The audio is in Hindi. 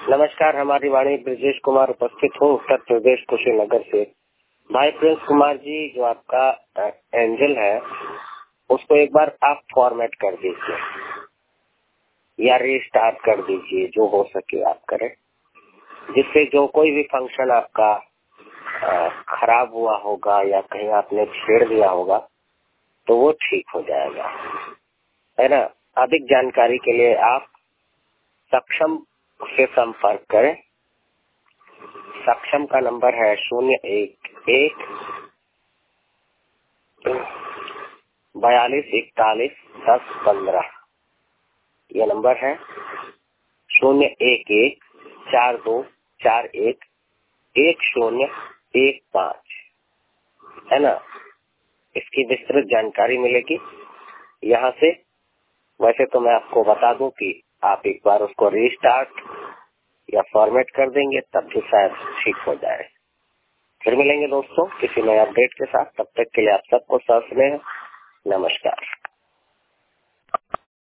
नमस्कार, हमारी वाणी ब्रजेश कुमार उपस्थित हूँ उत्तर प्रदेश कुशीनगर से। भाई प्रिंस कुमार जी, जो आपका एंजल है उसको एक बार आप फॉर्मेट कर दीजिए या रीस्टार्ट कर दीजिए, जो हो सके आप करें, जिससे जो कोई भी फंक्शन आपका खराब हुआ होगा या कहीं आपने छेड़ दिया होगा तो वो ठीक हो जाएगा, है ना। अधिक जानकारी के लिए आप सक्षम से संपर्क करें। सक्षम का नंबर है 011-4241-1015। ये नंबर है 011-4241-1015, है ना। इसकी विस्तृत जानकारी मिलेगी यहाँ से। वैसे तो मैं आपको बता दूं कि आप एक बार उसको रीस्टार्ट या फॉर्मेट कर देंगे तब भी शायद ठीक हो जाए। फिर मिलेंगे दोस्तों किसी नए अपडेट के साथ। तब तक के लिए आप सबको स्वस्थ रहें। नमस्कार।